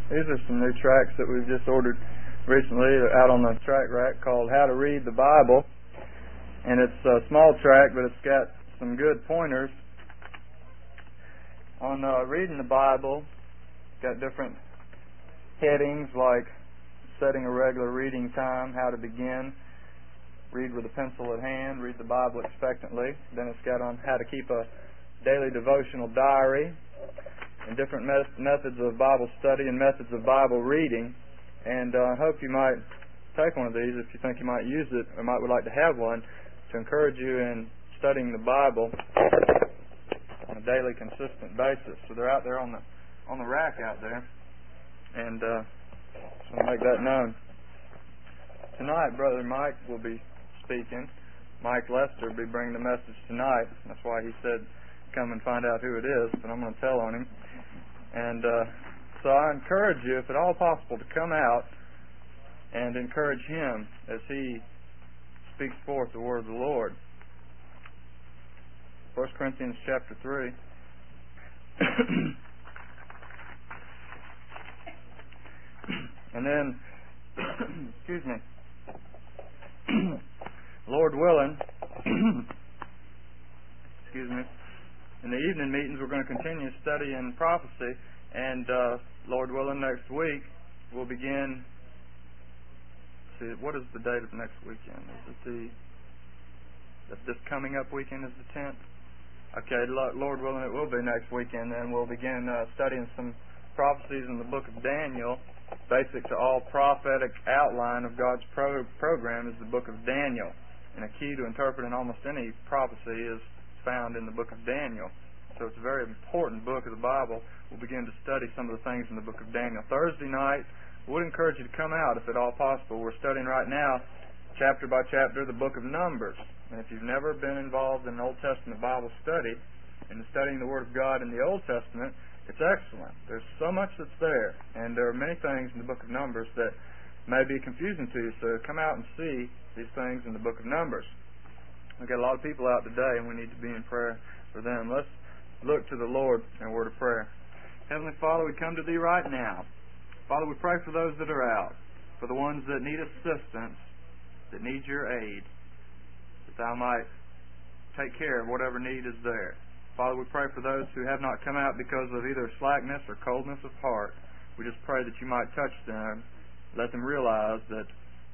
These are some new tracts that we've just ordered recently out on the tract rack called How to Read the Bible. And it's a small tract, but it's got some good pointers on reading the Bible. It's got different headings like setting a regular reading time, how to begin, read with a pencil at hand, read the Bible expectantly. Then it's got on how to keep a daily devotional diary, and different methods of Bible study and methods of Bible reading. And I hope you might take one of these if you think you might use it or would like to have one to encourage you in studying the Bible on a daily, consistent basis. So they're out there on the rack out there, and just want to make that known. Tonight, Brother Mike will be speaking. Mike Lester will be bringing the message tonight. That's why he said come and find out who it is, but I'm going to tell on him. And so I encourage you, if at all possible, to come out and encourage him as he speaks forth the word of the Lord. 1 Corinthians chapter 3. And then, excuse me, Lord willing, excuse me, in the evening meetings we're going to continue studying prophecy, and Lord willing, next week we'll begin. See, what is the date of next weekend? Is it this coming up weekend is the 10th? Okay, Lord willing, it will be next weekend. Then we'll begin studying some prophecies in the book of Daniel. Basic to all prophetic outline of God's program is the book of Daniel, and a key to interpreting almost any prophecy is found in the book of Daniel. So it's a very important book of the Bible. We'll begin to study some of the things in the book of Daniel. Thursday night, I would encourage you to come out if at all possible. We're studying right now, chapter by chapter, the book of Numbers. And if you've never been involved in Old Testament Bible study and studying the Word of God in the Old Testament, it's excellent. There's so much that's there, and there are many things in the book of Numbers that may be confusing to you. So come out and see these things in the book of Numbers. We've got a lot of people out today, and we need to be in prayer for them. Let's look to the Lord in a word of prayer. Heavenly Father, we come to Thee right now. Father, we pray for those that are out, for the ones that need assistance, that need Your aid, that Thou might take care of whatever need is there. Father, we pray for those who have not come out because of either slackness or coldness of heart. We just pray that You might touch them, let them realize that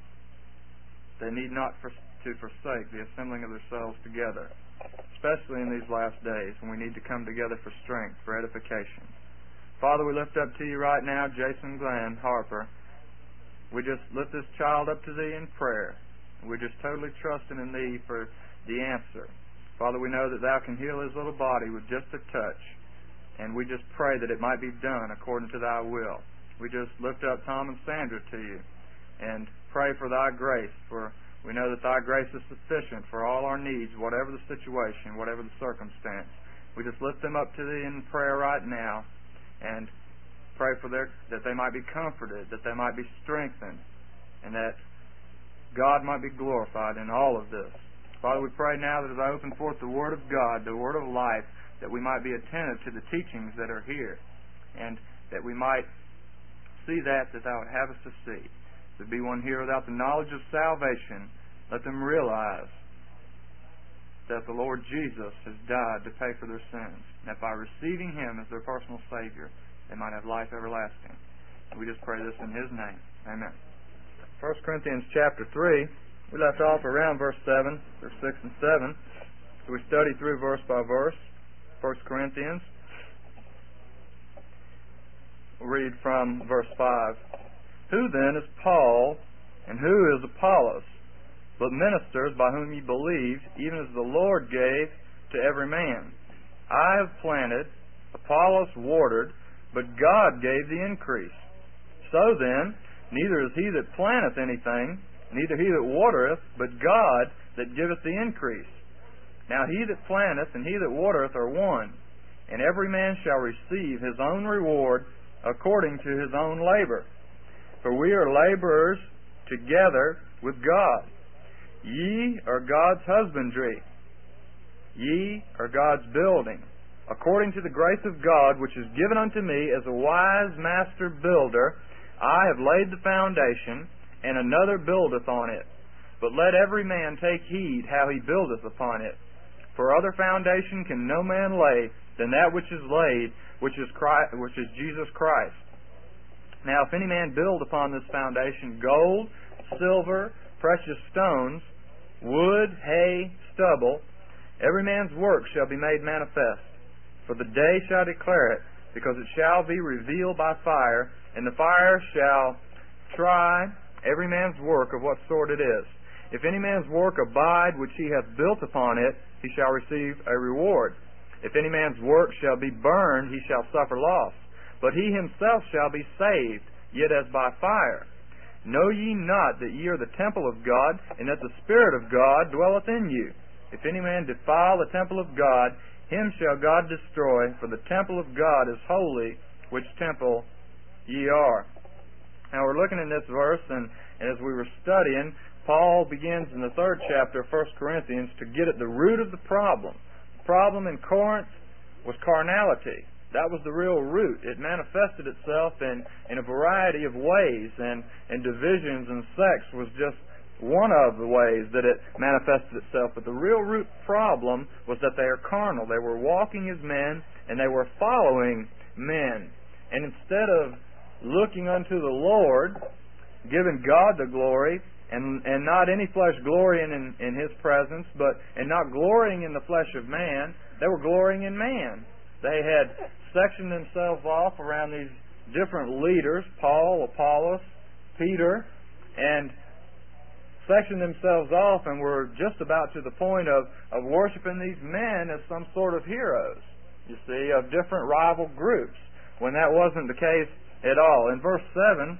they need not to forsake the assembling of themselves together, especially in these last days when we need to come together for strength, for edification. Father, we lift up to You right now Jason Glenn Harper. We just lift this child up to Thee in prayer. We're just totally trusting in Thee for the answer. Father, we know that Thou can heal his little body with just a touch, and we just pray that it might be done according to Thy will. We just lift up Tom and Sandra to You and pray for Thy grace, for we know that Thy grace is sufficient for all our needs, whatever the situation, whatever the circumstance. We just lift them up to Thee in prayer right now and pray for that they might be comforted, that they might be strengthened, and that God might be glorified in all of this. Father, we pray now that as I open forth the Word of God, the Word of life, that we might be attentive to the teachings that are here, and that we might see that Thou would have us to see. To be one here without the knowledge of salvation, let them realize that the Lord Jesus has died to pay for their sins, and that by receiving Him as their personal Savior, they might have life everlasting. And we just pray this in His name. Amen. 1 Corinthians chapter 3, we left off around verse 7, verse 6 and 7. So we study through verse by verse. 1 Corinthians. We'll read from verse 5. Who then is Paul, and who is Apollos, but ministers by whom ye believed, even as the Lord gave to every man? I have planted, Apollos watered, but God gave the increase. So then, neither is he that planteth anything, neither he that watereth, but God that giveth the increase. Now he that planteth and he that watereth are one, and every man shall receive his own reward according to his own labor. For we are laborers together with God. Ye are God's husbandry. Ye are God's building. According to the grace of God, which is given unto me as a wise master builder, I have laid the foundation, and another buildeth on it. But let every man take heed how he buildeth upon it. For other foundation can no man lay than that which is laid, which is Jesus Christ. Now if any man build upon this foundation gold, silver, precious stones, wood, hay, stubble, every man's work shall be made manifest. For the day shall declare it, because it shall be revealed by fire, and the fire shall try every man's work of what sort it is. If any man's work abide which he hath built upon it, he shall receive a reward. If any man's work shall be burned, he shall suffer loss. But he himself shall be saved, yet as by fire. Know ye not that ye are the temple of God, and that the Spirit of God dwelleth in you? If any man defile the temple of God, him shall God destroy, for the temple of God is holy, which temple ye are. Now we're looking in this verse, and as we were studying, Paul begins in the 3rd chapter of 1 Corinthians to get at the root of the problem. The problem in Corinth was carnality. That was the real root. It manifested itself in a variety of ways, and divisions and sects was just one of the ways that it manifested itself. But the real root problem was that they are carnal. They were walking as men, and they were following men. And instead of looking unto the Lord, giving God the glory, and not any flesh glorying in His presence, and not glorying in the flesh of man, they were glorying in man. They had sectioned themselves off around these different leaders, Paul, Apollos, Peter, and sectioned themselves off and were just about to the point of worshiping these men as some sort of heroes, you see, of different rival groups, when that wasn't the case at all. In verse 7,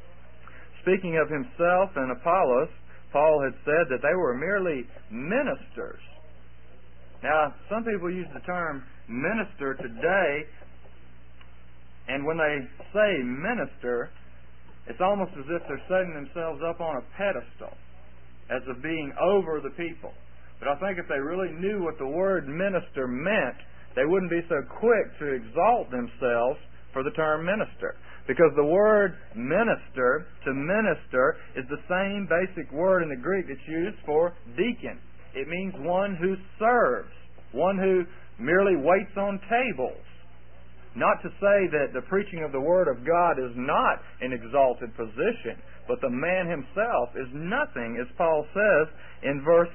speaking of himself and Apollos, Paul had said that they were merely ministers. Now, some people use the term minister today, and when they say minister, it's almost as if they're setting themselves up on a pedestal as of being over the people. But I think if they really knew what the word minister meant, they wouldn't be so quick to exalt themselves for the term minister. Because the word minister, to minister, is the same basic word in the Greek that's used for deacon. It means one who serves, one who merely waits on tables. Not to say that the preaching of the Word of God is not an exalted position, but the man himself is nothing, as Paul says in verse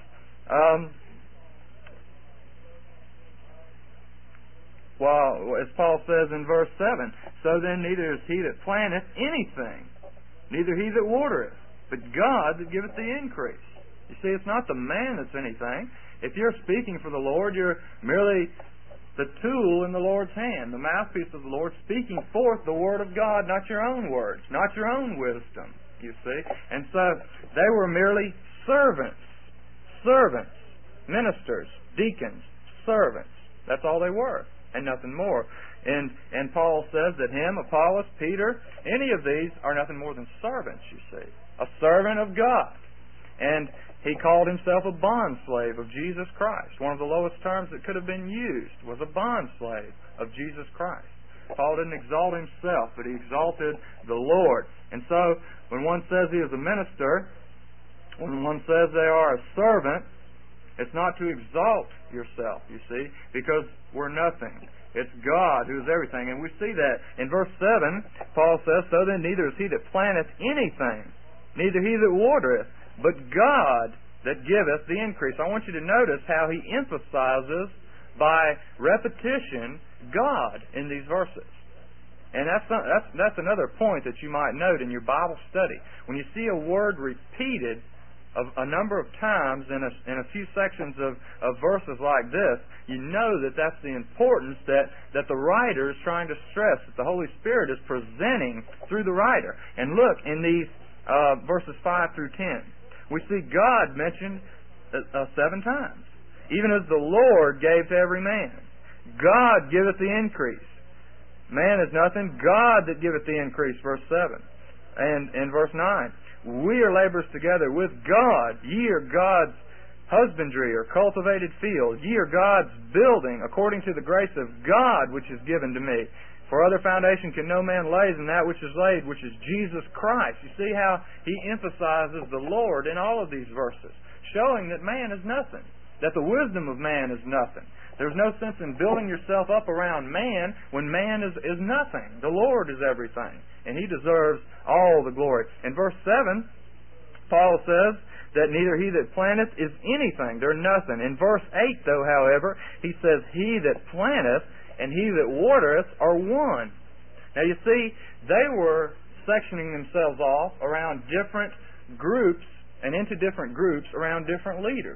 as Paul says in verse 7, so then neither is he that planteth anything, neither he that watereth, but God that giveth the increase. You see, it's not the man that's anything. If you're speaking for the Lord, you're merely the tool in the Lord's hand, the mouthpiece of the Lord, speaking forth the Word of God, not your own words, not your own wisdom, you see. And so they were merely servants, ministers, deacons, servants. That's all they were, and nothing more. And Paul says that him, Apollos, Peter, any of these are nothing more than servants, you see. A servant of God. And he called himself a bondslave of Jesus Christ. One of the lowest terms that could have been used was a bondslave of Jesus Christ. Paul didn't exalt himself, but he exalted the Lord. And so, when one says he is a minister, when one says they are a servant, it's not to exalt yourself, you see, because we're nothing. It's God who is everything. And we see that in verse 7, Paul says, so then neither is he that planteth anything, neither he that watereth, but God that giveth the increase. I want you to notice how he emphasizes by repetition God in these verses. And that's another point that you might note in your Bible study. When you see a word repeated a number of times in a few sections of verses like this, you know that that's the importance that the writer is trying to stress, that the Holy Spirit is presenting through the writer. And look, in these verses 5 through 10, we see God mentioned 7 times. Even as the Lord gave to every man. God giveth the increase. Man is nothing. God that giveth the increase, verse 7. And in verse 9, we are laborers together with God. Ye are God's husbandry or cultivated field. Ye are God's building, according to the grace of God which is given to me. For other foundation can no man lay than that which is laid, which is Jesus Christ. You see how he emphasizes the Lord in all of these verses, showing that man is nothing, that the wisdom of man is nothing. There's no sense in building yourself up around man when man is nothing. The Lord is everything, and he deserves all the glory. In verse 7, Paul says that neither he that planteth is anything. They're nothing. In verse 8, though, however, he says, he that planteth and he that watereth are one. Now you see, they were sectioning themselves off around different groups and into different groups around different leaders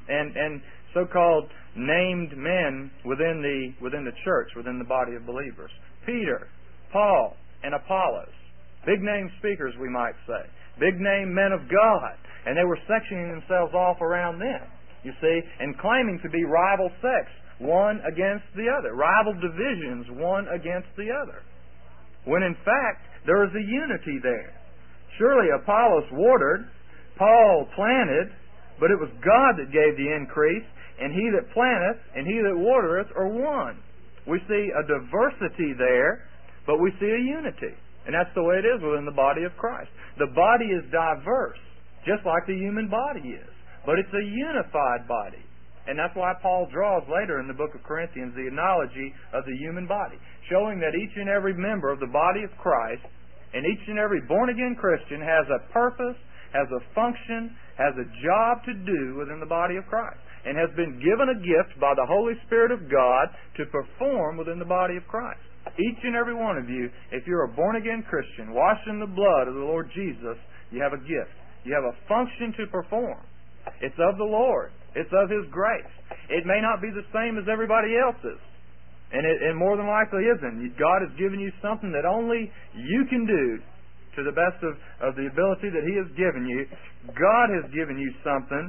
and so-called named men within the church, within the body of believers. Peter, Paul, and Apollos. Big name speakers, we might say. Big name men of God. And they were sectioning themselves off around them, you see, and claiming to be rival sects, one against the other. Rival divisions, one against the other. When in fact, there is a unity there. Surely Apollos watered, Paul planted, but it was God that gave the increase, and he that planteth and he that watereth are one. We see a diversity there, but we see a unity. And that's the way it is within the body of Christ. The body is diverse, just like the human body is. But it's a unified body. And that's why Paul draws later in the book of Corinthians the analogy of the human body, showing that each and every member of the body of Christ and each and every born-again Christian has a purpose, has a function, has a job to do within the body of Christ, and has been given a gift by the Holy Spirit of God to perform within the body of Christ. Each and every one of you, if you're a born-again Christian, washed in the blood of the Lord Jesus, you have a gift. You have a function to perform. It's of the Lord. It's of His grace. It may not be the same as everybody else's, and more than likely isn't. God has given you something that only you can do to the best of the ability that He has given you. God has given you something,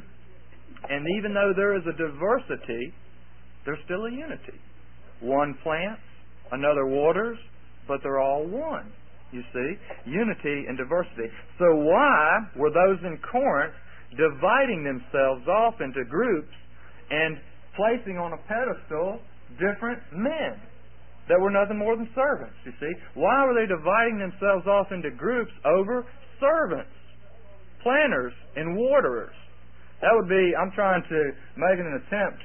and even though there is a diversity, there's still a unity. One plants, another waters, but they're all one. You see? Unity and diversity. So why were those in Corinth dividing themselves off into groups and placing on a pedestal different men that were nothing more than servants, you see? Why were they dividing themselves off into groups over servants, planters, and waterers? That would be, I'm trying to making an attempt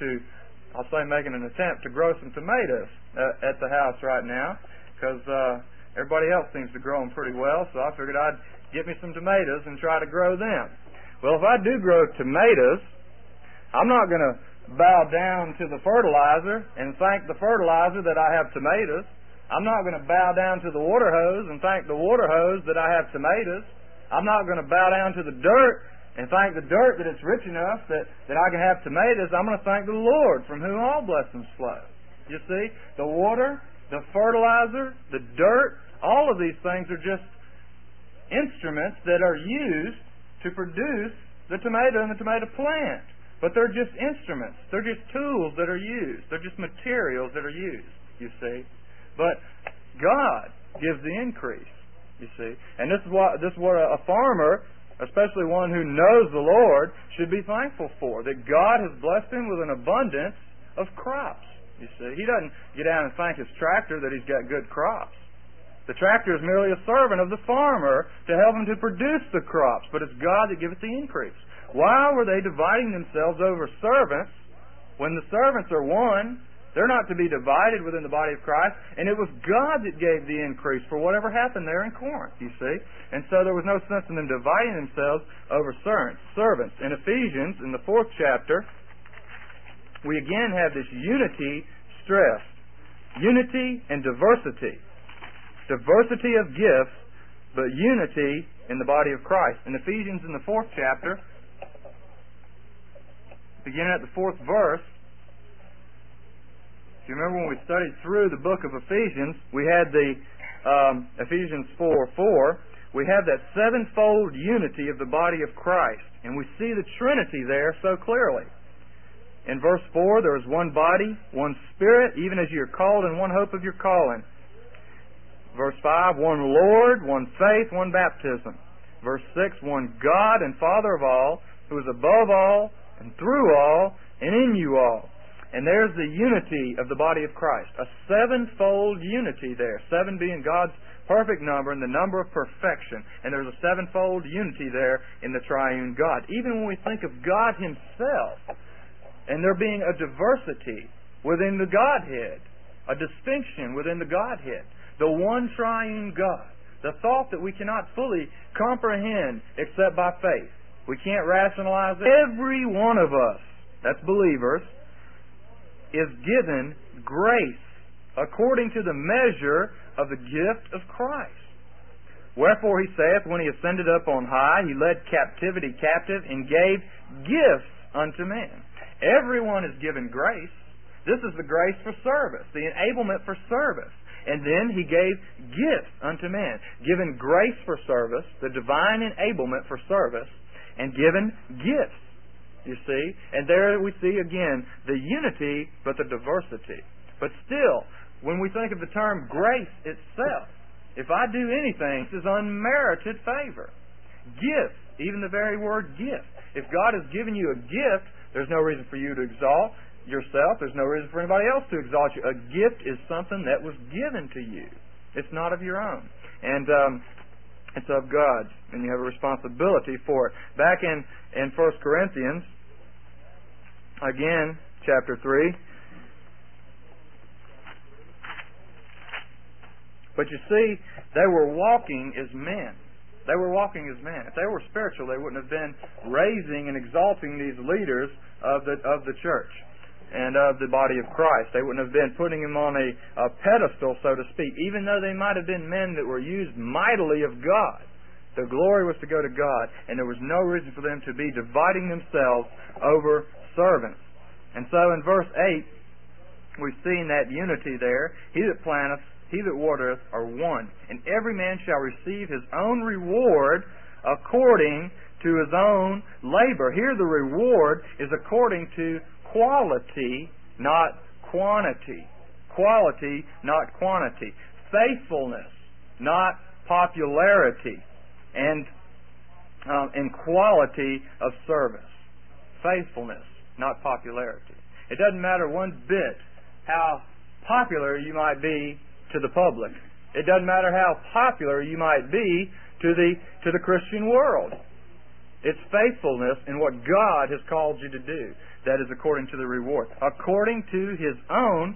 to grow some tomatoes at the house right now, because everybody else seems to grow them pretty well, so I figured I'd get me some tomatoes and try to grow them. Well, if I do grow tomatoes, I'm not going to bow down to the fertilizer and thank the fertilizer that I have tomatoes. I'm not going to bow down to the water hose and thank the water hose that I have tomatoes. I'm not going to bow down to the dirt and thank the dirt that it's rich enough that I can have tomatoes. I'm going to thank the Lord, from whom all blessings flow. You see, the water, the fertilizer, the dirt, all of these things are just instruments that are used to produce the tomato and the tomato plant. But they're just instruments. They're just tools that are used. They're just materials that are used, you see. But God gives the increase, you see. And this is what a farmer, especially one who knows the Lord, should be thankful for. That God has blessed him with an abundance of crops, you see. He doesn't get down and thank his tractor that he's got good crops. The tractor is merely a servant of the farmer to help him to produce the crops, but it's God that giveth the increase. Why were they dividing themselves over servants when the servants are one? They're not to be divided within the body of Christ, and it was God that gave the increase for whatever happened there in Corinth, you see. And so there was no sense in them dividing themselves over servants. In Ephesians, in the 4th chapter, we again have this unity stressed. Unity and diversity. Diversity of gifts, but unity in the body of Christ. In Ephesians, in the 4th chapter, beginning at the 4th verse, if you remember when we studied through the book of Ephesians, we had the Ephesians 4:4. We have that sevenfold unity of the body of Christ, and we see the Trinity there so clearly. In verse 4, there is one body, one Spirit, even as you are called in one hope of your calling. Verse 5, one Lord, one faith, one baptism. Verse 6, one God and Father of all, who is above all, and through all, and in you all. And there's the unity of the body of Christ. A sevenfold unity there. 7 being God's perfect number and the number of perfection. And there's a sevenfold unity there in the triune God. Even when we think of God Himself, and there being a diversity within the Godhead, a distinction within the Godhead, the one triune God, the thought that we cannot fully comprehend except by faith. We can't rationalize it. Every one of us, that's believers, is given grace according to the measure of the gift of Christ. Wherefore He saith, when He ascended up on high, He led captivity captive and gave gifts unto men. Everyone is given grace. This is the grace for service, the enablement for service. And then He gave gifts unto men. Given grace for service, the divine enablement for service, and given gifts. You see? And there we see again the unity but the diversity. But still, when we think of the term grace itself, if I do anything, this is unmerited favor. Gift, even the very word gift. If God has given you a gift, there's no reason for you to exalt yourself. There's no reason for anybody else to exalt you. A gift is something that was given to you. It's not of your own. And it's of God's. And you have a responsibility for it. Back in 1 Corinthians, again, chapter 3. But you see, they were walking as men. They were walking as men. If they were spiritual, they wouldn't have been raising and exalting these leaders of the church and of the body of Christ. They wouldn't have been putting them on a pedestal, so to speak, even though they might have been men that were used mightily of God. The glory was to go to God, and there was no reason for them to be dividing themselves over servants. And so in verse 8, we've seen that unity there. He that planteth, he that watereth are one, and every man shall receive his own reward according to his own labor. Here the reward is according to quality, not quantity. Quality, not quantity. Faithfulness, not popularity. And quality of service. Faithfulness, not popularity. It doesn't matter one bit how popular you might be to the public. It doesn't matter how popular you might be to the Christian world. It's faithfulness in what God has called you to do that is according to the reward. According to His own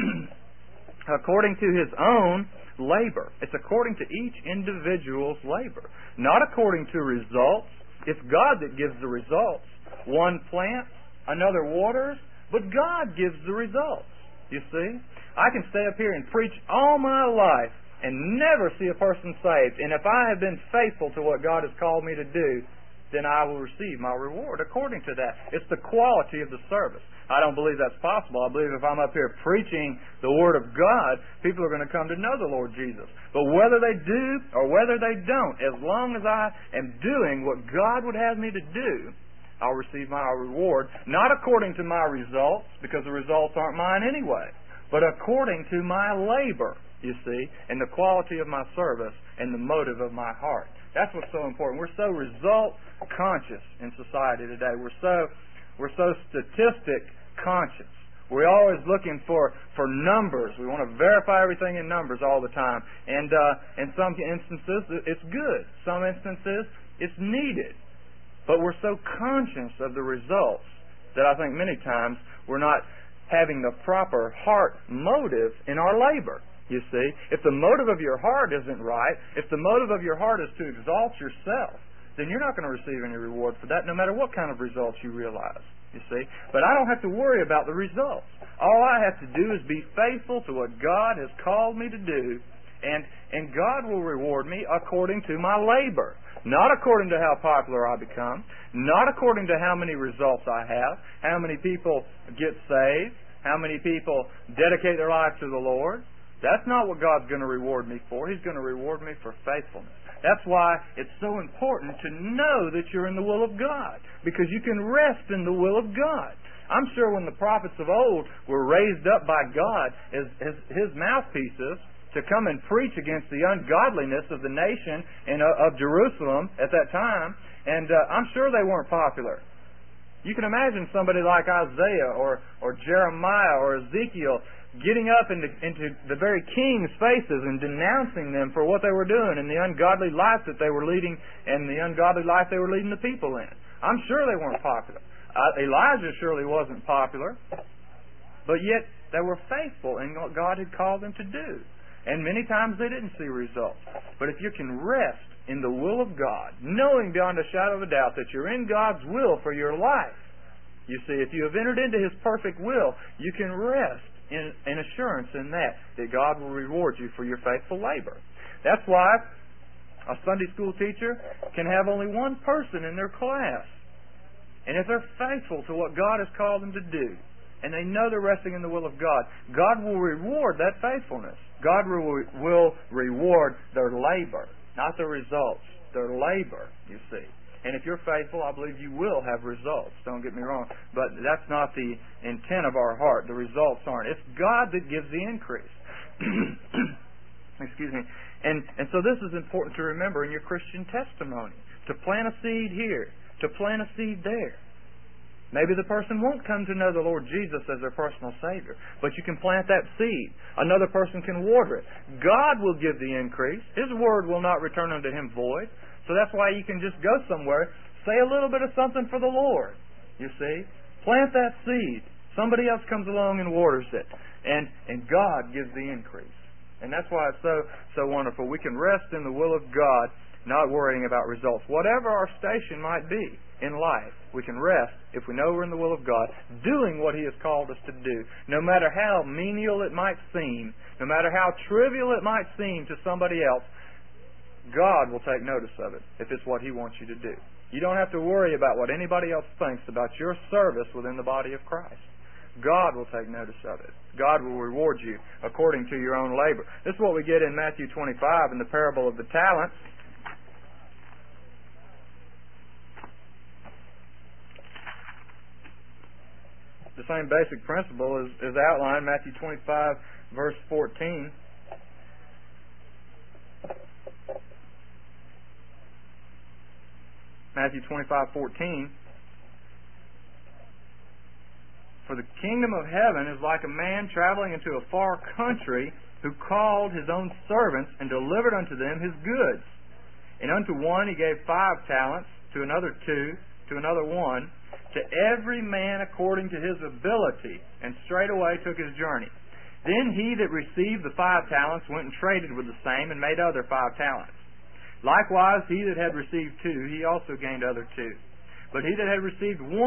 according to His own labor. It's according to each individual's labor. Not according to results. It's God that gives the results. One plants, another waters, but God gives the results. You see? I can stay up here and preach all my life and never see a person saved. And if I have been faithful to what God has called me to do, then I will receive my reward according to that. It's the quality of the service. I don't believe that's possible. I believe if I'm up here preaching the Word of God, people are going to come to know the Lord Jesus. But whether they do or whether they don't, as long as I am doing what God would have me to do, I'll receive my reward, not according to my results, because the results aren't mine anyway, but according to my labor, you see, and the quality of my service and the motive of my heart. That's what's so important. We're so result conscious in society today. We're so statistic conscious. We're always looking for numbers. We want to verify everything in numbers all the time. And in some instances, it's good. Some instances, it's needed. But we're so conscious of the results that I think many times we're not having the proper heart motive in our labor. You see, if the motive of your heart isn't right, if the motive of your heart is to exalt yourself, then you're not going to receive any reward for that, no matter what kind of results you realize. You see, but I don't have to worry about the results. All I have to do is be faithful to what God has called me to do, and God will reward me according to my labor. Not according to how popular I become, not according to how many results I have, how many people get saved, how many people dedicate their life to the Lord. That's not what God's going to reward me for. He's going to reward me for faithfulness. That's why it's so important to know that you're in the will of God, because you can rest in the will of God. I'm sure when the prophets of old were raised up by God as His mouthpieces to come and preach against the ungodliness of the nation and of Jerusalem at that time, and I'm sure they weren't popular. You can imagine somebody like Isaiah or Jeremiah or Ezekiel getting up into the very king's faces and denouncing them for what they were doing and the ungodly life that they were leading and the ungodly life they were leading the people in. I'm sure they weren't popular. Elijah surely wasn't popular, but yet they were faithful in what God had called them to do. And many times they didn't see results. But if you can rest in the will of God, knowing beyond a shadow of a doubt that you're in God's will for your life, you see, if you have entered into His perfect will, you can rest in assurance in that God will reward you for your faithful labor. That's why a Sunday school teacher can have only one person in their class. And if they're faithful to what God has called them to do, and they know they're resting in the will of God, God will reward that faithfulness. God will reward their labor, not the results, their labor, you see. And if you're faithful, I believe you will have results. Don't get me wrong. But that's not the intent of our heart. The results aren't. It's God that gives the increase. Excuse me. And so this is important to remember in your Christian testimony. To plant a seed here. To plant a seed there. Maybe the person won't come to know the Lord Jesus as their personal Savior, but you can plant that seed. Another person can water it. God will give the increase. His word will not return unto Him void. So that's why you can just go somewhere, say a little bit of something for the Lord. You see? Plant that seed. Somebody else comes along and waters it. And God gives the increase. And that's why it's so wonderful. We can rest in the will of God, not worrying about results. Whatever our station might be in life, we can rest if we know we're in the will of God, doing what He has called us to do. No matter how menial it might seem, no matter how trivial it might seem to somebody else, God will take notice of it if it's what He wants you to do. You don't have to worry about what anybody else thinks about your service within the body of Christ. God will take notice of it. God will reward you according to your own labor. This is what we get in Matthew 25 in the parable of the talents. The same basic principle is outlined in Matthew 25, verse 14. Matthew 25:14. For the kingdom of heaven is like a man traveling into a far country, who called his own servants and delivered unto them his goods. And unto one he gave 5 talents, to another 2, to another 1, to every man according to his ability, and straightway took his journey. Then he that received the 5 talents went and traded with the same, and made other 5 talents. Likewise he that had received 2, he also gained other 2. But he that had received 1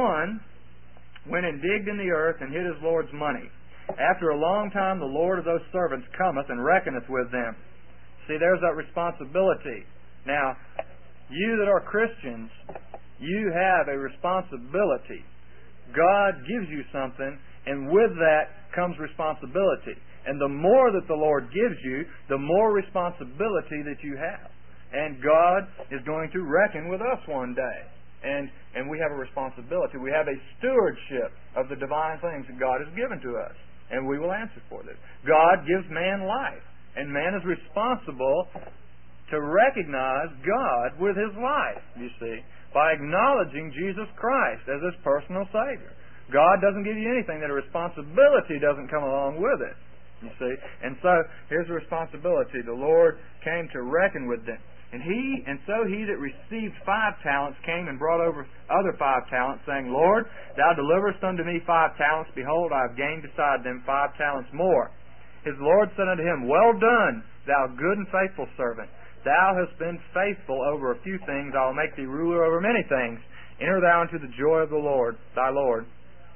went and digged in the earth, and hid his Lord's money. After a long time the Lord of those servants cometh, and reckoneth with them. See, there's that responsibility. Now, you that are Christians, you have a responsibility. God gives you something, and with that comes responsibility. And the more that the Lord gives you, the more responsibility that you have. And God is going to reckon with us one day. And we have a responsibility. We have a stewardship of the divine things that God has given to us. And we will answer for this. God gives man life. And man is responsible to recognize God with his life, you see, by acknowledging Jesus Christ as his personal Savior. God doesn't give you anything that a responsibility doesn't come along with it, you see. And so, here's the responsibility. The Lord came to reckon with them. And so he that received 5 talents came and brought over other 5 talents, saying, Lord, thou deliverest unto me 5 talents. Behold, I have gained beside them 5 talents more. His Lord said unto him, Well done, thou good and faithful servant. Thou hast been faithful over a few things. I will make thee ruler over many things. Enter thou into the joy of the Lord, thy Lord.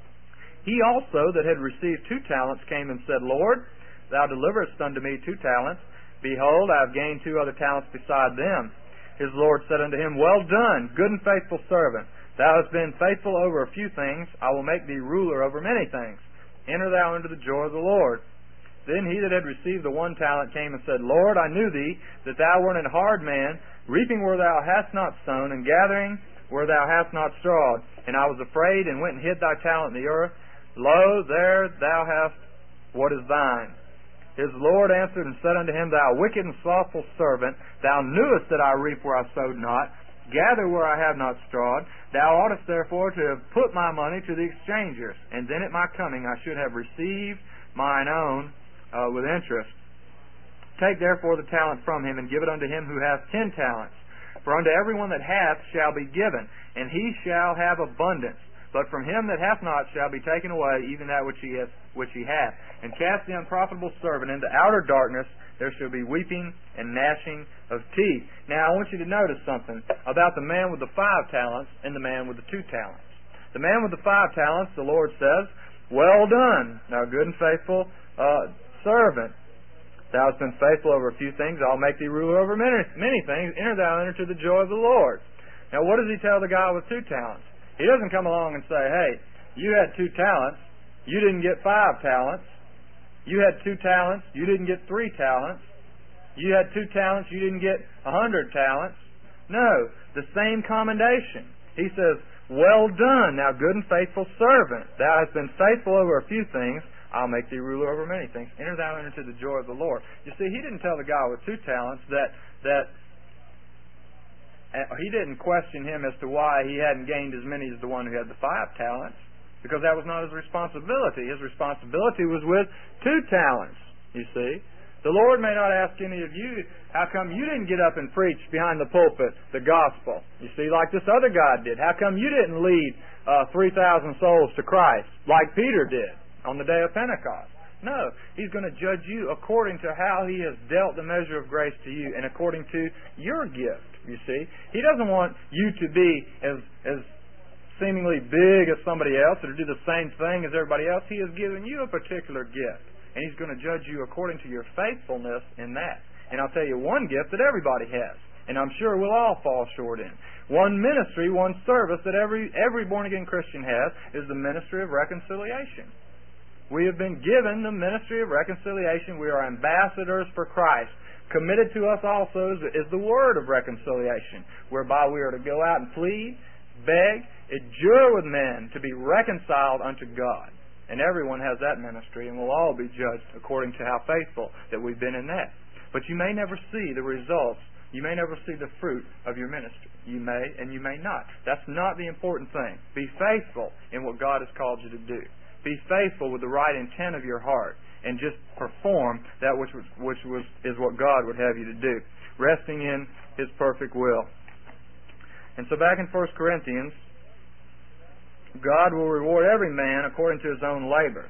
He also that had received 2 talents came and said, Lord, thou deliverest unto me 2 talents. Behold, I have gained 2 other talents beside them. His Lord said unto him, Well done, good and faithful servant. Thou hast been faithful over a few things. I will make thee ruler over many things. Enter thou into the joy of the Lord. Then he that had received the 1 talent came and said, Lord, I knew thee, that thou wert an hard man, reaping where thou hast not sown, and gathering where thou hast not strawed. And I was afraid, and went and hid thy talent in the earth. Lo, there thou hast what is thine. His Lord answered and said unto him, Thou wicked and slothful servant, thou knewest that I reap where I sowed not, gather where I have not strawed. Thou oughtest therefore to have put my money to the exchangers, and then at my coming I should have received mine own with interest. Take therefore the talent from him, and give it unto him who hath 10 talents. For unto every one that hath shall be given, and he shall have abundance. But from him that hath not shall be taken away even that which he hath. And cast the unprofitable servant into outer darkness. There shall be weeping and gnashing of teeth. Now I want you to notice something about the man with the 5 talents and the man with the 2 talents. The man with the 5 talents, the Lord says, Well done, thou good and faithful servant. Thou hast been faithful over a few things, I'll make thee ruler over many things. Enter thou into the joy of the Lord. Now what does he tell the guy with 2 talents? He doesn't come along and say, hey, you had 2 talents, you didn't get 5 talents. You had 2 talents, you didn't get 3 talents. You had 2 talents, you didn't get 100 talents. No, the same commendation. He says, well done, thou good and faithful servant. Thou hast been faithful over a few things, I'll make thee ruler over many things. Enter thou into the joy of the Lord. You see, he didn't tell the guy with 2 talents that he didn't question him as to why he hadn't gained as many as the one who had the 5 talents, because that was not his responsibility. His responsibility was with 2 talents, you see. The Lord may not ask any of you, how come you didn't get up and preach behind the pulpit the gospel? You see, like this other guy did. How come you didn't lead 3,000 souls to Christ like Peter did on the day of Pentecost? No, He's going to judge you according to how He has dealt the measure of grace to you and according to your gift. You see, He doesn't want you to be as seemingly big as somebody else or to do the same thing as everybody else. He has given you a particular gift, and He's going to judge you according to your faithfulness in that. And I'll tell you one gift that everybody has, and I'm sure we'll all fall short in. One ministry, one service that every born-again Christian has is the ministry of reconciliation. We have been given the ministry of reconciliation. We are ambassadors for Christ. Committed to us also is the word of reconciliation, whereby we are to go out and plead, beg, adjure with men to be reconciled unto God. And everyone has that ministry, and we'll all be judged according to how faithful that we've been in that. But you may never see the results. You may never see the fruit of your ministry. You may and you may not. That's not the important thing. Be faithful in what God has called you to do. Be faithful with the right intent of your heart, and just perform that which is what God would have you to do, resting in His perfect will. And so back in 1 Corinthians, God will reward every man according to his own labor.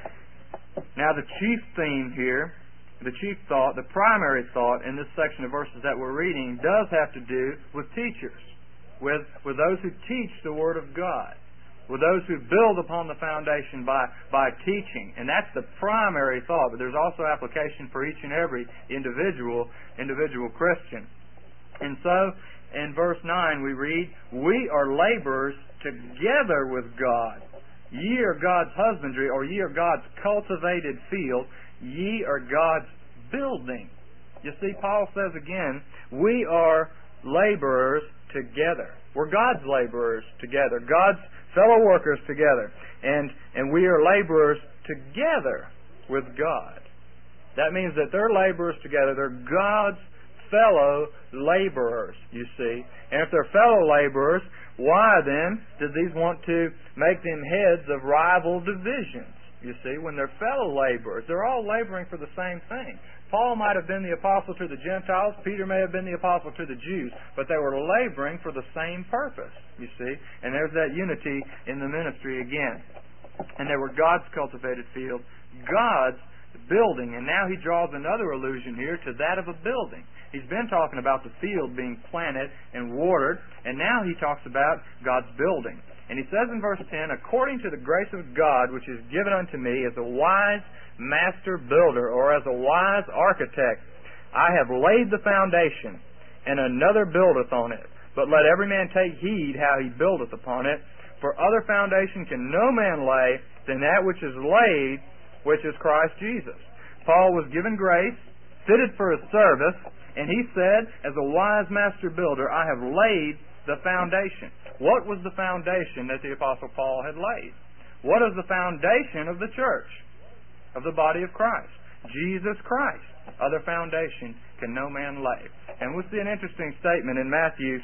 Now the chief theme here, the chief thought, the primary thought in this section of verses that we're reading does have to do with teachers, with those who teach the Word of God, with those who build upon the foundation by teaching. And that's the primary thought, but there's also application for each and every individual Christian. And so, in verse 9 we read, we are laborers together with God. Ye are God's husbandry, or ye are God's cultivated field. Ye are God's building. You see, Paul says again, we are laborers together. We're God's laborers together. God's fellow workers together. And we are laborers together with God. That means that they're laborers together. They're God's fellow laborers, you see. And if they're fellow laborers, why then did these want to make them heads of rival divisions? You see, when they're fellow laborers, they're all laboring for the same thing. Paul might have been the apostle to the Gentiles. Peter may have been the apostle to the Jews. But they were laboring for the same purpose, you see. And there's that unity in the ministry again. And they were God's cultivated field, God's building. And now he draws another allusion here to that of a building. He's been talking about the field being planted and watered. And now he talks about God's building. And he says in verse 10, according to the grace of God which is given unto me as a wise master builder, or as a wise architect, I have laid the foundation, and another buildeth on it. But let every man take heed how he buildeth upon it. For other foundation can no man lay than that which is laid, which is Christ Jesus. Paul was given grace, fitted for his service, and he said, as a wise master builder, I have laid the foundation. What was the foundation that the Apostle Paul had laid? What is the foundation of the church, of the body of Christ? Jesus Christ. Other foundation can no man lay. And we see an interesting statement in Matthew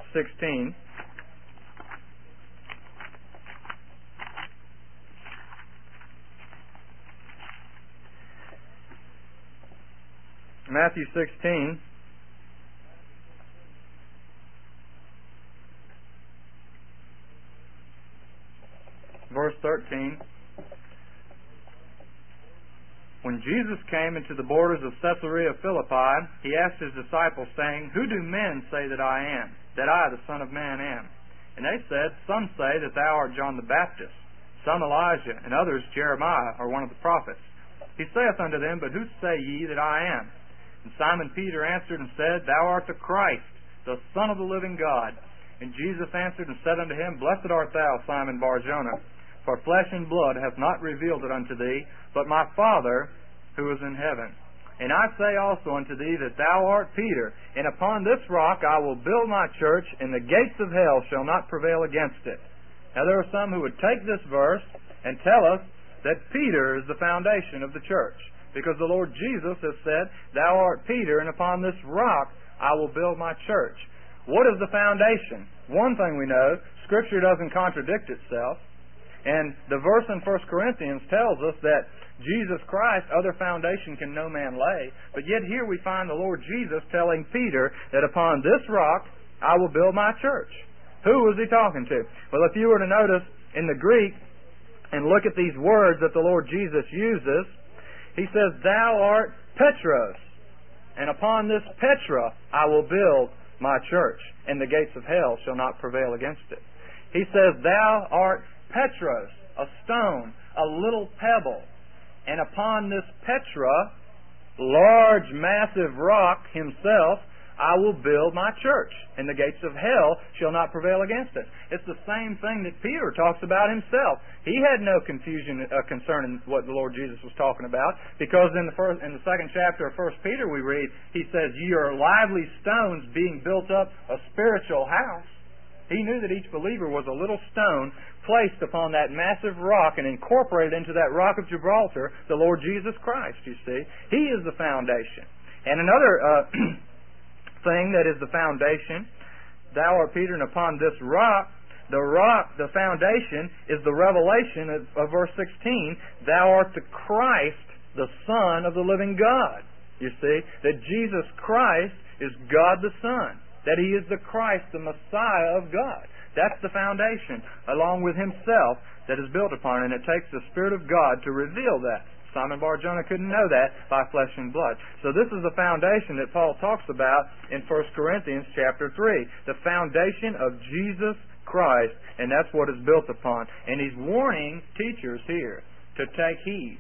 16. Matthew 16. Verse 13. When Jesus came into the borders of Caesarea Philippi, he asked his disciples, saying, Who do men say that I am? That I, the Son of Man, am? And they said, Some say that thou art John the Baptist, some Elijah, and others Jeremiah, or one of the prophets. He saith unto them, But who say ye that I am? And Simon Peter answered and said, Thou art the Christ, the Son of the living God. And Jesus answered and said unto him, Blessed art thou, Simon Bar-Jonah, for flesh and blood hath not revealed it unto thee, but my Father who is in heaven. And I say also unto thee that thou art Peter, and upon this rock I will build my church, and the gates of hell shall not prevail against it. Now there are some who would take this verse and tell us that Peter is the foundation of the church, because the Lord Jesus has said, Thou art Peter, and upon this rock I will build my church. What is the foundation? One thing we know, Scripture doesn't contradict itself. And the verse in 1 Corinthians tells us that Jesus Christ, other foundation can no man lay. But yet here we find the Lord Jesus telling Peter that upon this rock I will build my church. Who was he talking to? Well, if you were to notice in the Greek and look at these words that the Lord Jesus uses, he says, Thou art Petros, and upon this Petra I will build my church, and the gates of hell shall not prevail against it. He says, Thou art Petros, a stone, a little pebble. And upon this Petra, large, massive rock himself, I will build my church, and the gates of hell shall not prevail against it. It's the same thing that Peter talks about himself. He had no confusion concerning what the Lord Jesus was talking about, because in the second chapter of 1 Peter we read, he says, Ye are lively stones being built up a spiritual house. He knew that each believer was a little stone placed upon that massive rock and incorporated into that rock of Gibraltar, the Lord Jesus Christ, you see. He is the foundation. And another thing that is the foundation, Thou art Peter, and upon this rock, the foundation, is the revelation of verse 16, Thou art the Christ, the Son of the living God. You see, that Jesus Christ is God the Son. That He is the Christ, the Messiah of God. That's the foundation, along with Himself, that is built upon, and it takes the Spirit of God to reveal that. Simon Bar-Jonah couldn't know that by flesh and blood. So this is the foundation that Paul talks about in 1 Corinthians chapter 3. The foundation of Jesus Christ, and that's what it's built upon. And he's warning teachers here to take heed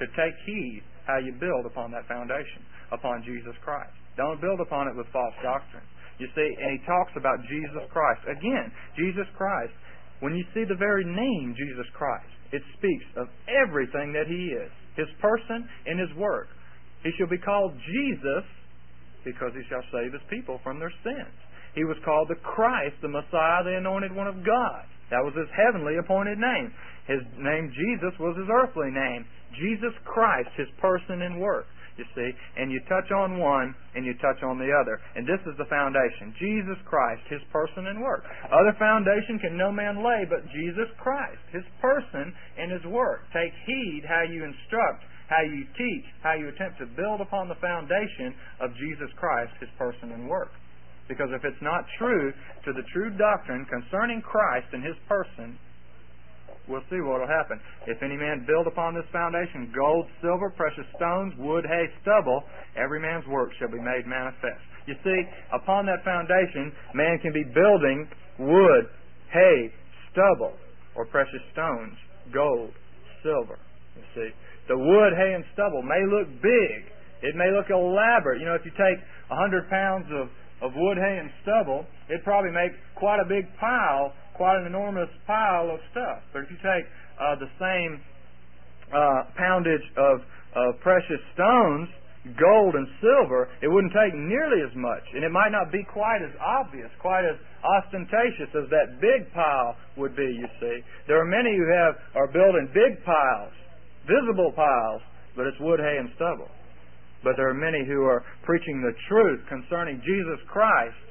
how you build upon that foundation, upon Jesus Christ. Don't build upon it with false doctrine. You see, and he talks about Jesus Christ. Again, Jesus Christ. When you see the very name Jesus Christ, it speaks of everything that He is. His person and His work. He shall be called Jesus because He shall save His people from their sins. He was called the Christ, the Messiah, the Anointed One of God. That was His heavenly appointed name. His name Jesus was His earthly name. Jesus Christ, His person and work. You see, and you touch on one and you touch on the other. And this is the foundation. Jesus Christ, His person and work. Other foundation can no man lay but Jesus Christ, His person and His work. Take heed how you instruct, how you teach, how you attempt to build upon the foundation of Jesus Christ, His person and work. Because if it's not true to the true doctrine concerning Christ and His person, we'll see what will happen. If any man build upon this foundation gold, silver, precious stones, wood, hay, stubble, every man's work shall be made manifest. You see, upon that foundation, man can be building wood, hay, stubble, or precious stones, gold, silver. You see, the wood, hay, and stubble may look big. It may look elaborate. You know, if you take 100 pounds of wood, hay, and stubble, it'd probably make quite a big pile, quite an enormous pile of stuff. But if you take the same poundage of precious stones, gold and silver, it wouldn't take nearly as much. And it might not be quite as obvious, quite as ostentatious as that big pile would be, you see. There are many who are building big piles, visible piles, but it's wood, hay, and stubble. But there are many who are preaching the truth concerning Jesus Christ,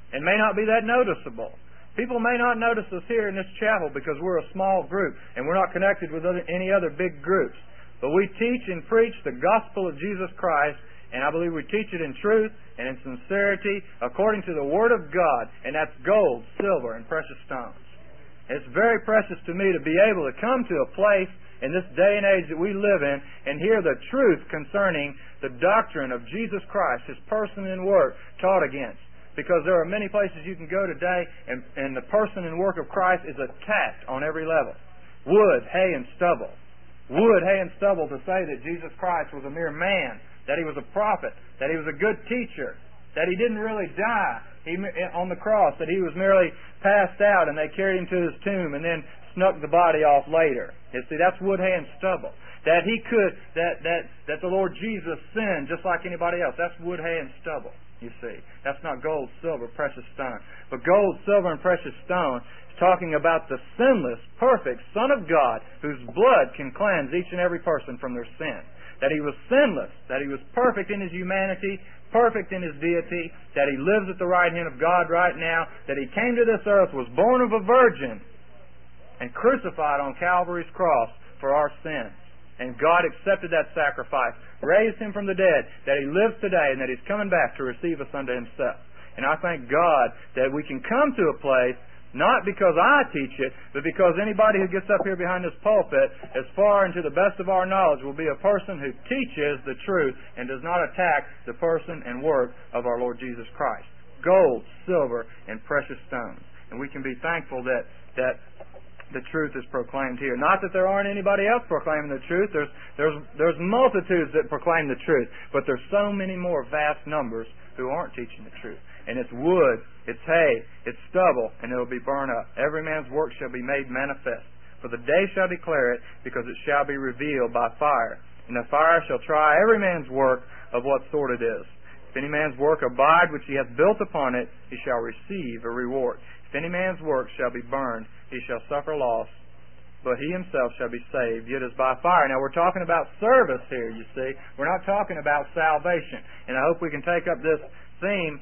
and may not be that noticeable. People may not notice us here in this chapel because we're a small group and we're not connected with any other big groups. But we teach and preach the gospel of Jesus Christ, and I believe we teach it in truth and in sincerity according to the Word of God, and that's gold, silver, and precious stones. It's very precious to me to be able to come to a place in this day and age that we live in and hear the truth concerning the doctrine of Jesus Christ, His person and work, taught against. Because there are many places you can go today, and the person and work of Christ is attacked on every level. Wood, hay, and stubble. Wood, hay, and stubble to say that Jesus Christ was a mere man, that He was a prophet, that He was a good teacher, that He didn't really die on the cross, that He was merely passed out and they carried Him to His tomb and then snuck the body off later. You see, that's wood, hay, and stubble. That He could, that the Lord Jesus sinned just like anybody else. That's wood, hay, and stubble. You see, that's not gold, silver, precious stone. But gold, silver, and precious stone is talking about the sinless, perfect Son of God whose blood can cleanse each and every person from their sin. That He was sinless, that He was perfect in His humanity, perfect in His deity, that He lives at the right hand of God right now, that He came to this earth, was born of a virgin, and crucified on Calvary's cross for our sins. And God accepted that sacrifice, raised Him from the dead, that He lives today, and that He's coming back to receive us unto Himself. And I thank God that we can come to a place, not because I teach it, but because anybody who gets up here behind this pulpit, as far and to the best of our knowledge, will be a person who teaches the truth and does not attack the person and work of our Lord Jesus Christ. Gold, silver, and precious stones. And we can be thankful that the truth is proclaimed here. Not that there aren't anybody else proclaiming the truth. There's multitudes that proclaim the truth, but there's so many more vast numbers who aren't teaching the truth. And it's wood, it's hay, it's stubble, and it will be burned up. Every man's work shall be made manifest. For the day shall declare it, because it shall be revealed by fire. And the fire shall try every man's work of what sort it is. If any man's work abide which he hath built upon it, he shall receive a reward. If any man's work shall be burned, he shall suffer loss, but he himself shall be saved, yet as by fire. Now we're talking about service here, you see. We're not talking about salvation. And I hope we can take up this theme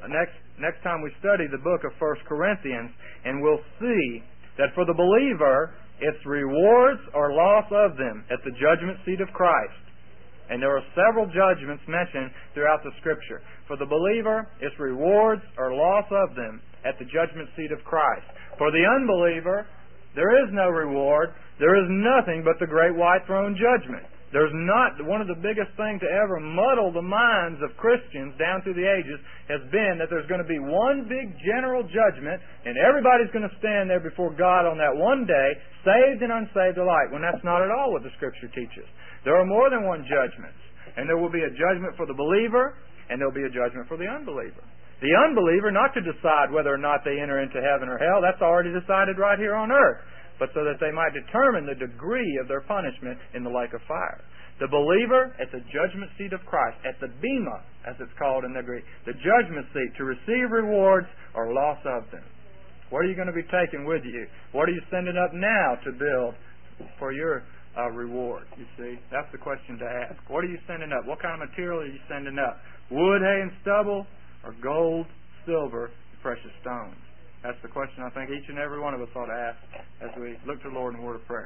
next time we study the book of 1 Corinthians, and we'll see that for the believer, it's rewards or loss of them at the judgment seat of Christ. And there are several judgments mentioned throughout the Scripture. For the believer, it's rewards or loss of them at the judgment seat of Christ. For the unbeliever, there is no reward. There is nothing but the great white throne judgment. There's not, one of the biggest things to ever muddle the minds of Christians down through the ages has been that there's going to be one big general judgment, and everybody's going to stand there before God on that one day, saved and unsaved alike, when that's not at all what the Scripture teaches. There are more than one judgment, and there will be a judgment for the believer, and there will be a judgment for the unbeliever. The unbeliever, not to decide whether or not they enter into heaven or hell, that's already decided right here on earth, but so that they might determine the degree of their punishment in the lake of fire. The believer at the judgment seat of Christ, at the bema, as it's called in the Greek, the judgment seat, to receive rewards or loss of them. What are you going to be taking with you? What are you sending up now to build for your reward? You see, that's the question to ask. What are you sending up? What kind of material are you sending up? Wood, hay, and stubble, or gold, silver, precious stones? That's the question I think each and every one of us ought to ask as we look to the Lord in a word of prayer.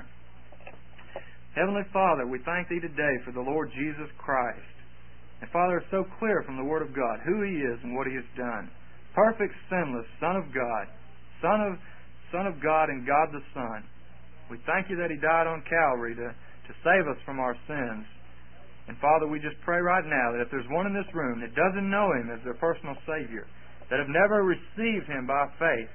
Heavenly Father, we thank Thee today for the Lord Jesus Christ. And Father, it's so clear from the Word of God who He is and what He has done. Perfect, sinless Son of God, Son of God and God the Son. We thank You that He died on Calvary to save us from our sins. And Father, we just pray right now that if there's one in this room that doesn't know Him as their personal Savior, that have never received Him by faith,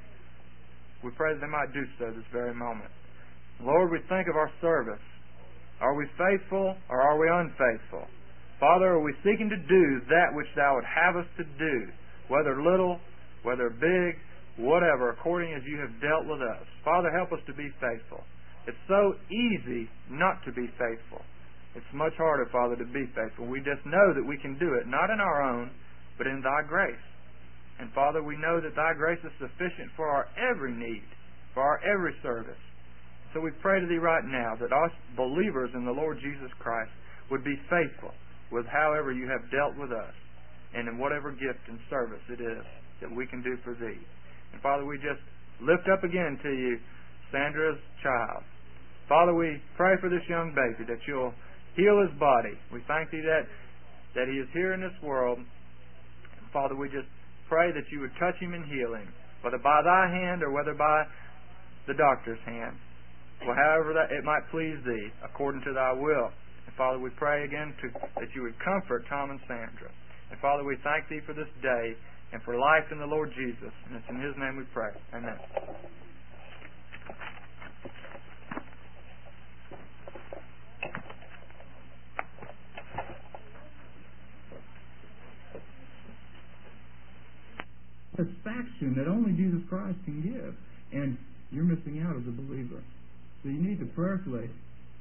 we pray that they might do so this very moment. Lord, we think of our service. Are we faithful or are we unfaithful? Father, are we seeking to do that which Thou would have us to do, whether little, whether big, whatever, according as You have dealt with us? Father, help us to be faithful. It's so easy not to be faithful. It's much harder, Father, to be faithful. We just know that we can do it, not in our own, but in Thy grace. And Father, we know that Thy grace is sufficient for our every need, for our every service. So we pray to Thee right now that us believers in the Lord Jesus Christ would be faithful with however You have dealt with us and in whatever gift and service it is that we can do for Thee. And Father, we just lift up again to You Sandra's child. Father, we pray for this young baby that You'll heal his body. We thank Thee that he is here in this world. Father, we just pray that You would touch him and heal him, whether by Thy hand or whether by the doctor's hand. Well, however that it might please Thee, according to Thy will. And Father, we pray again that You would comfort Tom and Sandra. And Father, we thank Thee for this day and for life in the Lord Jesus. And it's in His name we pray. Amen. Satisfaction that only Jesus Christ can give, and you're missing out as a believer. So you need to prayerfully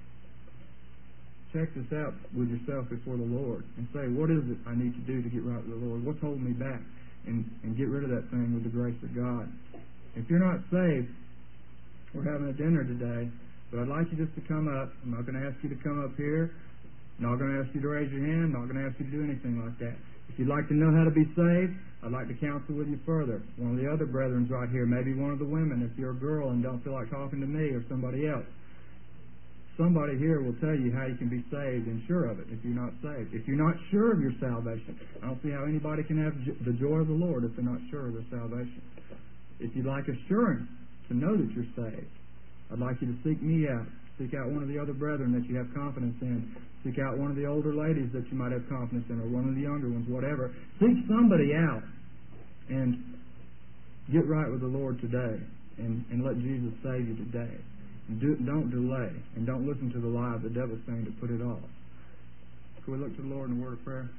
check this out with yourself before the Lord and say, what is it I need to do to get right with the Lord? What's holding me back? And get rid of that thing with the grace of God. If you're not saved, we're having a dinner today, but I'd like you just to come up. I'm not going to ask you to come up here. I'm not going to ask you to raise your hand. I'm not going to ask you to do anything like that. If you'd like to know how to be saved, I'd like to counsel with you further. One of the other brethren's right here, maybe one of the women, if you're a girl and don't feel like talking to me or somebody else. Somebody here will tell you how you can be saved and sure of it if you're not saved. If you're not sure of your salvation, I don't see how anybody can have the joy of the Lord if they're not sure of their salvation. If you'd like assurance to know that you're saved, I'd like you to seek me out. Seek out one of the other brethren that you have confidence in. Seek out one of the older ladies that you might have confidence in, or one of the younger ones, whatever. Seek somebody out and get right with the Lord today and let Jesus save you today. Don't delay, and don't listen to the lie of the devil saying to put it off. Can we look to the Lord in a word of prayer?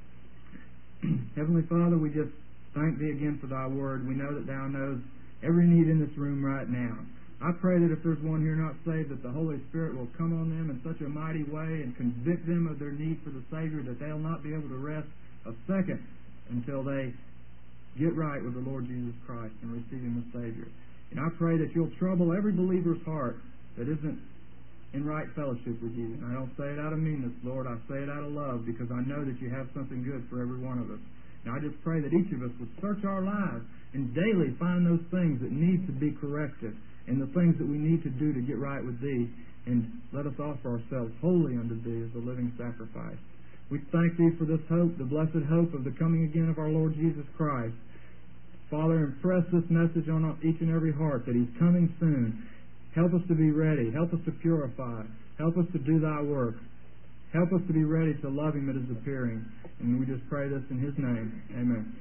Heavenly Father, we just thank Thee again for Thy word. We know that Thou knows every need in this room right now. I pray that if there's one here not saved, that the Holy Spirit will come on them in such a mighty way and convict them of their need for the Savior that they'll not be able to rest a second until they get right with the Lord Jesus Christ and receive Him as Savior. And I pray that You'll trouble every believer's heart that isn't in right fellowship with You. And I don't say it out of meanness, Lord. I say it out of love because I know that You have something good for every one of us. And I just pray that each of us would search our lives and daily find those things that need to be corrected and the things that we need to do to get right with Thee, and let us offer ourselves wholly unto Thee as a living sacrifice. We thank Thee for this hope, the blessed hope of the coming again of our Lord Jesus Christ. Father, impress this message on each and every heart that He's coming soon. Help us to be ready. Help us to purify. Help us to do Thy work. Help us to be ready to love Him at His appearing. And we just pray this in His name. Amen.